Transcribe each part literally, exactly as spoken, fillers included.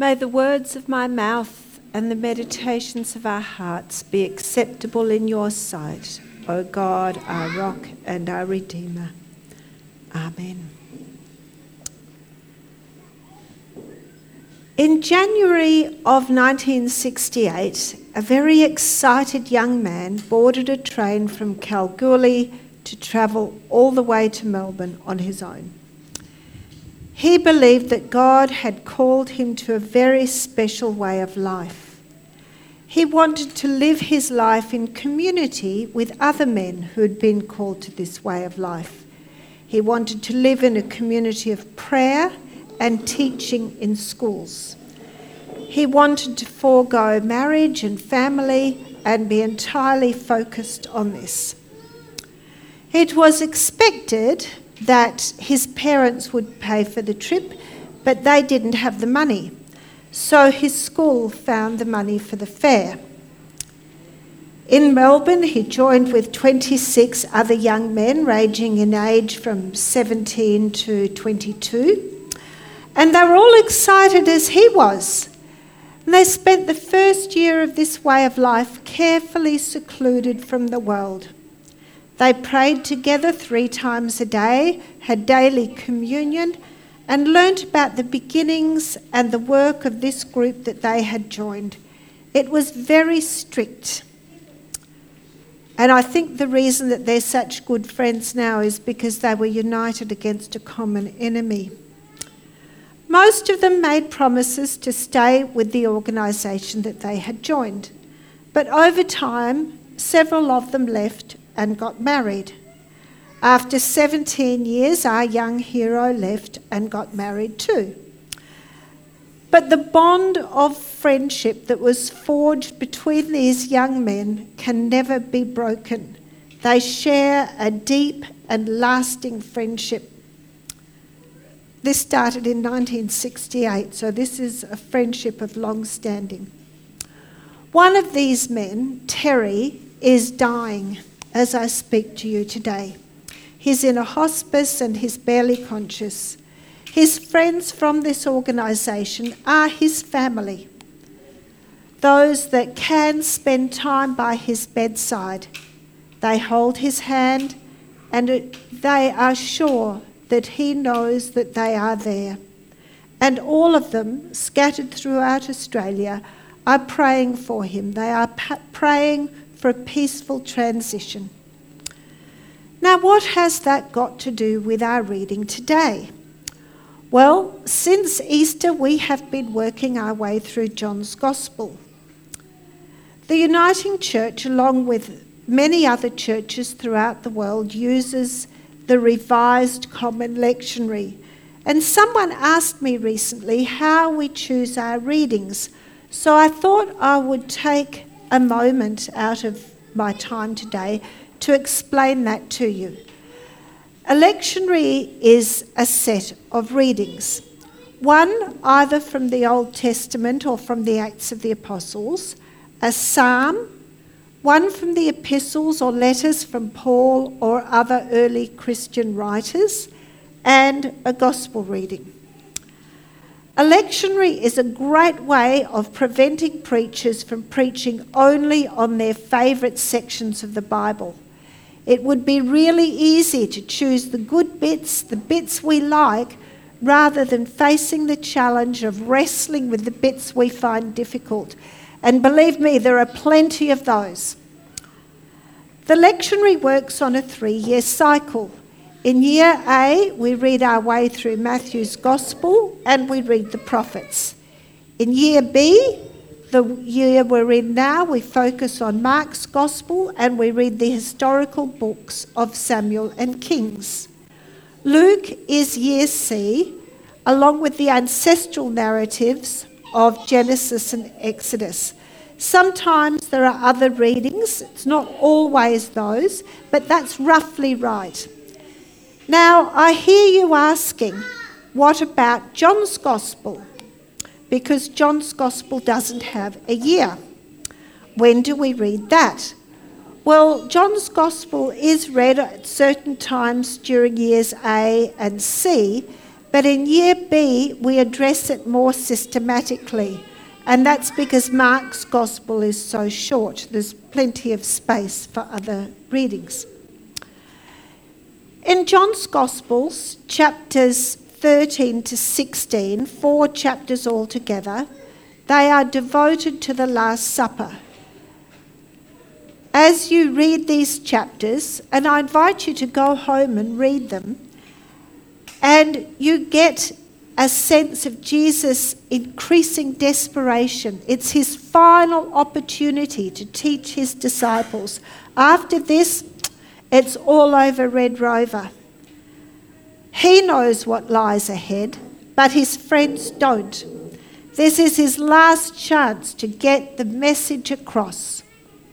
May the words of my mouth and the meditations of our hearts be acceptable in your sight, O God, our rock and our Redeemer. Amen. In January of nineteen sixty-eight, a very excited young man boarded a train from Kalgoorlie to travel all the way to Melbourne on his own. He believed that God had called him to a very special way of life. He wanted to live his life in community with other men who had been called to this way of life. He wanted to live in a community of prayer and teaching in schools. He wanted to forego marriage and family and be entirely focused on this. It was expected that his parents would pay for the trip, but they didn't have the money. So his school found the money for the fare. In Melbourne, he joined with twenty-six other young men ranging in age from seventeen to twenty-two. And they were all excited as he was. And they spent the first year of this way of life carefully secluded from the world. They prayed together three times a day, had daily communion, and learnt about the beginnings and the work of this group that they had joined. It was very strict. And I think the reason that they're such good friends now is because they were united against a common enemy. Most of them made promises to stay with the organisation that they had joined. But over time, several of them left and got married. After seventeen years, our young hero left and got married too. But the bond of friendship that was forged between these young men can never be broken. They share a deep and lasting friendship. This started in nineteen sixty-eight, so this is a friendship of long standing. One of these men, Terry, is dying as I speak to you today. He's in a hospice and he's barely conscious. His friends from this organisation are his family, those that can spend time by his bedside. They hold his hand and it, they are sure that he knows that they are there. And all of them, scattered throughout Australia, are praying for him. They are pa- praying for a peaceful transition. Now, what has that got to do with our reading today? Well, since Easter, we have been working our way through John's Gospel. The Uniting Church, along with many other churches throughout the world, uses the Revised Common Lectionary. And someone asked me recently how we choose our readings. So I thought I would take a moment out of my time today to explain that to you. A lectionary is a set of readings. One either from the Old Testament or from the Acts of the Apostles, a psalm, one from the epistles or letters from Paul or other early Christian writers, and a gospel reading. A lectionary is a great way of preventing preachers from preaching only on their favourite sections of the Bible. It would be really easy to choose the good bits, the bits we like, rather than facing the challenge of wrestling with the bits we find difficult. And believe me, there are plenty of those. The lectionary works on a three-year cycle. In year A, we read our way through Matthew's Gospel and we read the prophets. In year B, the year we're in now, we focus on Mark's Gospel and we read the historical books of Samuel and Kings. Luke is year C, along with the ancestral narratives of Genesis and Exodus. Sometimes there are other readings, it's not always those, but that's roughly right. Now, I hear you asking, what about John's Gospel? Because John's Gospel doesn't have a year. When do we read that? Well, John's Gospel is read at certain times during years A and C, But in year B, we address it more systematically. And that's because Mark's gospel is so short. There's plenty of space for other readings. In John's Gospels, chapters thirteen to sixteen, four chapters altogether, they are devoted to the Last Supper. As you read these chapters, and I invite you to go home and read them, and you get a sense of Jesus' increasing desperation. It's his final opportunity to teach his disciples. After this, it's all over Red Rover. He knows what lies ahead, but his friends don't. This is his last chance to get the message across.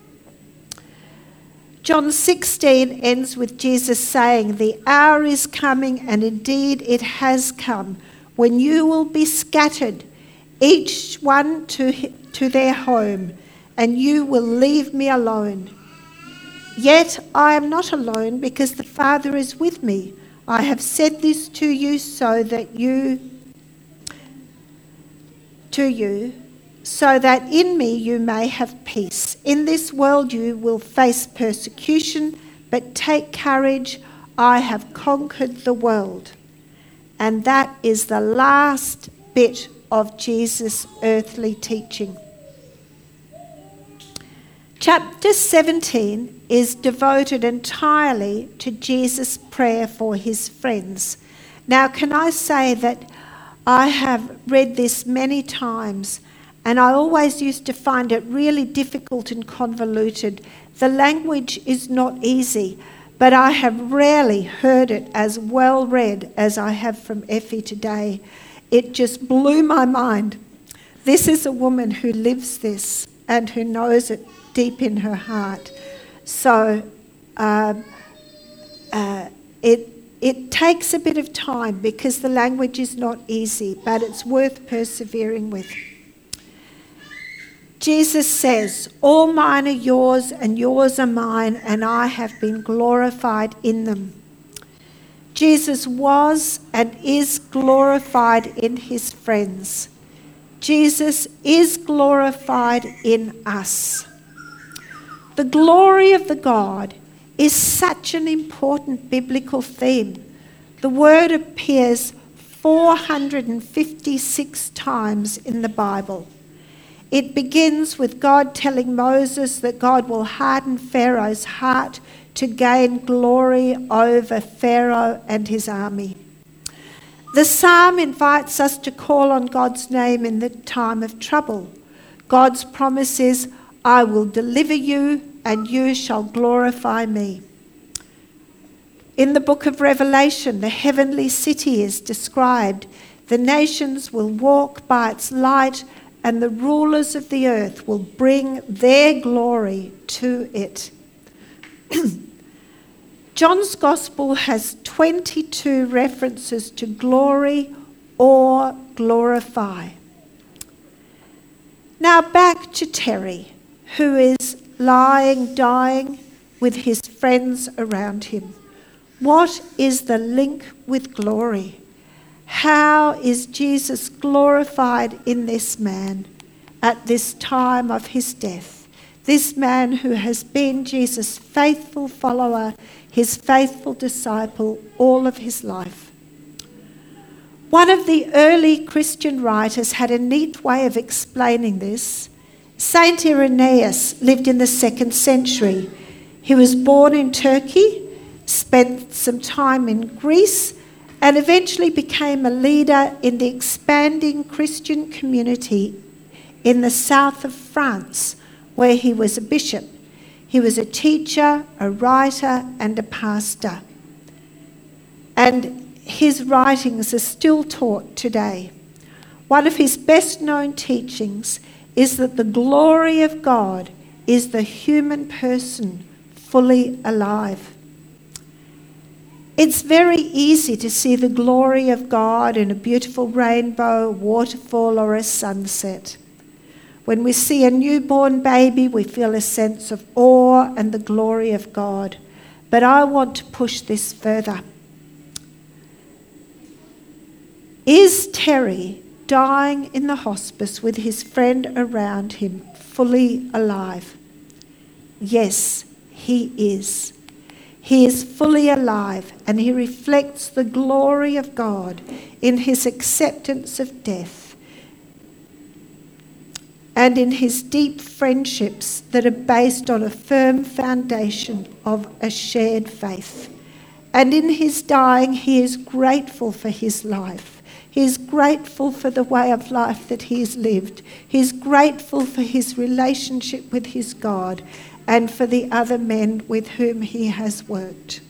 John sixteen ends with Jesus saying, "The hour is coming, and indeed it has come, when you will be scattered, each one to, to their home, and you will leave me alone. Yet I am not alone, because the Father is with me. I have said this to you so that you, to you, so that in me you may have peace. In this world you will face persecution, but take courage, I have conquered the world." And that is the last bit of Jesus' earthly teaching. Chapter seventeen is devoted entirely to Jesus' prayer for his friends. Now, can I say that I have read this many times, and I always used to find it really difficult and convoluted. The language is not easy, but I have rarely heard it as well read as I have from Effie today. It just blew my mind. This is a woman who lives this and who knows it deep in her heart. So um, uh, it, it takes a bit of time because the language is not easy, but it's worth persevering with. Jesus says, "All mine are yours and yours are mine, and I have been glorified in them." Jesus was and is glorified in his friends. Jesus is glorified in us. The glory of the God is such an important biblical theme. The word appears four hundred fifty-six times in the Bible. It begins with God telling Moses that God will harden Pharaoh's heart to gain glory over Pharaoh and his army. The psalm invites us to call on God's name in the time of trouble. God's promise is, "I will deliver you and you shall glorify me." In the book of Revelation, the heavenly city is described. The nations will walk by its light, and the rulers of the earth will bring their glory to it. John's Gospel has twenty-two references to glory or glorify. Now back to Terry, who is lying, dying, with his friends around him. What is the link with glory? How is Jesus glorified in this man at this time of his death? This man who has been Jesus' faithful follower, his faithful disciple all of his life. One of the early Christian writers had a neat way of explaining this. Saint Irenaeus lived in the second century. He was born in Turkey, spent some time in Greece, and eventually became a leader in the expanding Christian community in the south of France, where he was a bishop. He was a teacher, a writer, and a pastor. And his writings are still taught today. One of his best-known teachings is that the glory of God is the human person fully alive. It's very easy to see the glory of God in a beautiful rainbow, a waterfall, or a sunset. When we see a newborn baby, we feel a sense of awe and the glory of God. But I want to push this further. Is Terry dying in the hospice with his friend around him, fully alive? Yes, he is. He is fully alive, and he reflects the glory of God in his acceptance of death and in his deep friendships that are based on a firm foundation of a shared faith. And in his dying, he is grateful for his life. He is grateful for the way of life that he has lived. He is grateful for his relationship with his God and for the other men with whom he has worked.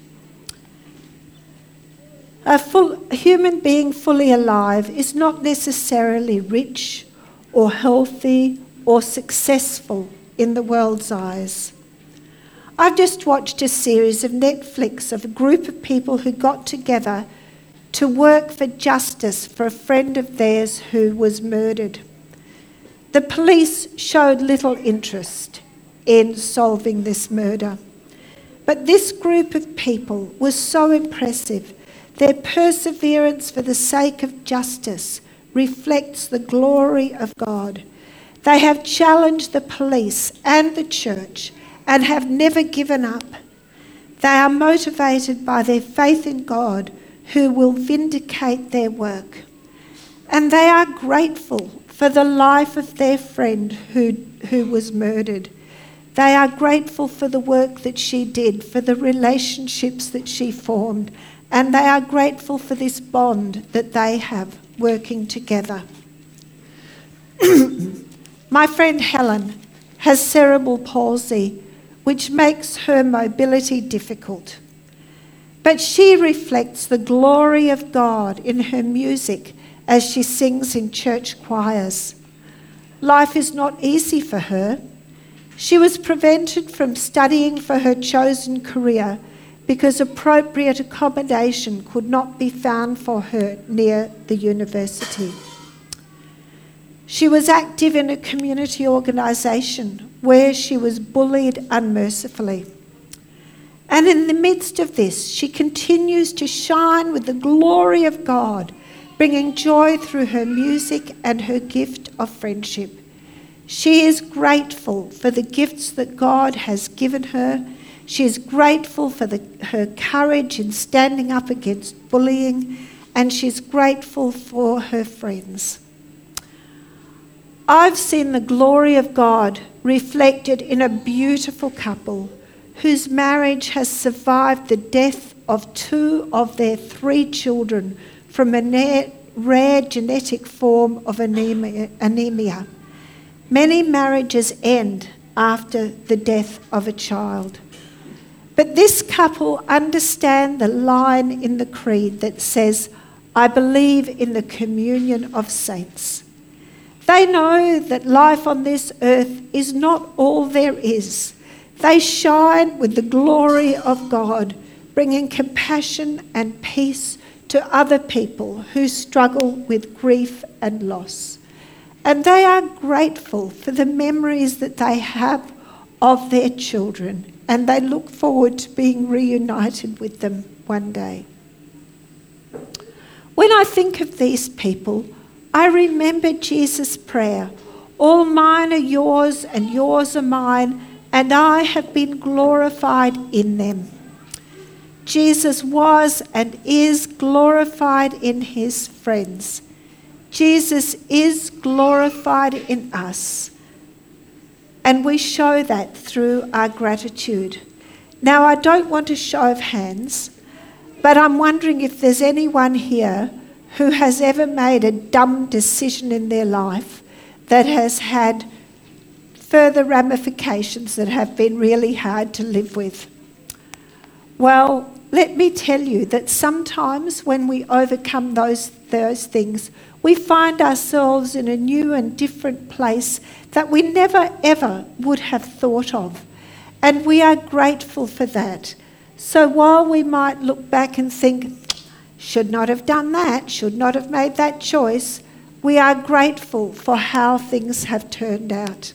A full, a human being fully alive is not necessarily rich or healthy or successful in the world's eyes. I've just watched a series of Netflix of a group of people who got together to work for justice for a friend of theirs who was murdered. The police showed little interest in solving this murder, but this group of people was so impressive. Their perseverance for the sake of justice reflects the glory of God. They have challenged the police and the church and have never given up. They are motivated by their faith in God, who will vindicate their work. And they are grateful for the life of their friend who, who was murdered. They are grateful for the work that she did, for the relationships that she formed, and they are grateful for this bond that they have working together. My friend Helen has cerebral palsy, which makes her mobility difficult. But she reflects the glory of God in her music as she sings in church choirs. Life is not easy for her. She was prevented from studying for her chosen career because appropriate accommodation could not be found for her near the university. She was active in a community organisation where she was bullied unmercifully. And in the midst of this, she continues to shine with the glory of God, bringing joy through her music and her gift of friendship. She is grateful for the gifts that God has given her. She is grateful for the, her courage in standing up against bullying, and she's grateful for her friends. I've seen the glory of God reflected in a beautiful couple whose marriage has survived the death of two of their three children from a rare genetic form of anemia. Many marriages end after the death of a child. But this couple understand the line in the creed that says, "I believe in the communion of saints." They know that life on this earth is not all there is. They shine with the glory of God, bringing compassion and peace to other people who struggle with grief and loss. And they are grateful for the memories that they have of their children, and they look forward to being reunited with them one day. When I think of these people, I remember Jesus' prayer, "All mine are yours and yours are mine, and I have been glorified in them." Jesus was and is glorified in his friends. Jesus is glorified in us, and we show that through our gratitude. Now, I don't want a show of hands, but I'm wondering if there's anyone here who has ever made a dumb decision in their life that has had further ramifications that have been really hard to live with. Well, let me tell you that sometimes when we overcome those, those things, we find ourselves in a new and different place that we never ever would have thought of. And we are grateful for that. So while we might look back and think, should not have done that, should not have made that choice, we are grateful for how things have turned out.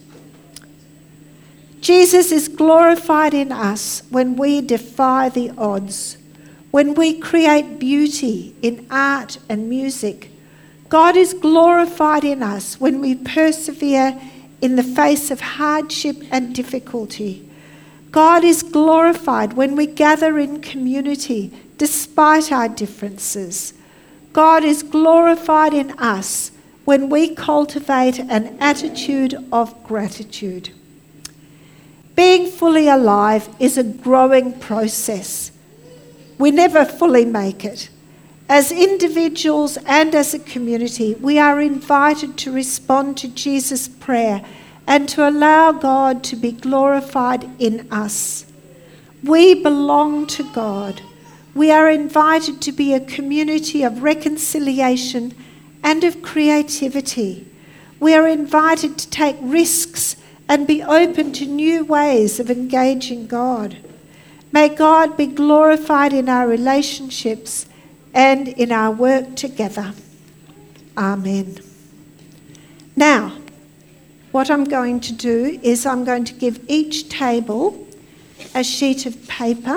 Jesus is glorified in us when we defy the odds, when we create beauty in art and music, God is glorified in us when we persevere in the face of hardship and difficulty. God is glorified when we gather in community despite our differences. God is glorified in us when we cultivate an attitude of gratitude. Being fully alive is a growing process. We never fully make it. As individuals and as a community, we are invited to respond to Jesus' prayer and to allow God to be glorified in us. We belong to God. We are invited to be a community of reconciliation and of creativity. We are invited to take risks and be open to new ways of engaging God. May God be glorified in our relationships and in our work together. Amen. Now, what I'm going to do is I'm going to give each table a sheet of paper,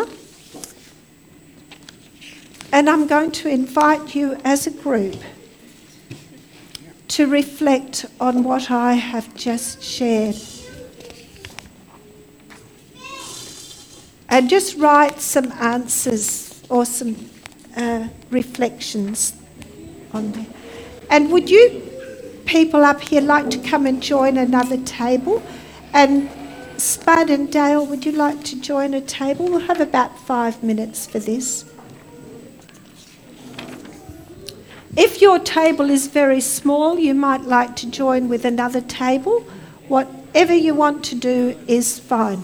and I'm going to invite you as a group to reflect on what I have just shared. And just write some answers or some uh, reflections on there. And would you people up here like to come and join another table? And Spud and Dale, would you like to join a table? We'll have about five minutes for this. If your table is very small, you might like to join with another table. Whatever you want to do is fine.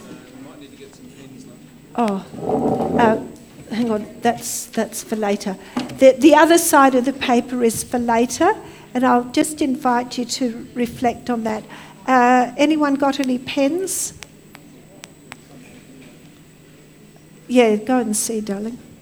Oh, uh, hang on, that's that's for later. The, the other side of the paper is for later, and I'll just invite you to reflect on that. Uh, anyone got any pens? Yeah, go and see, darling.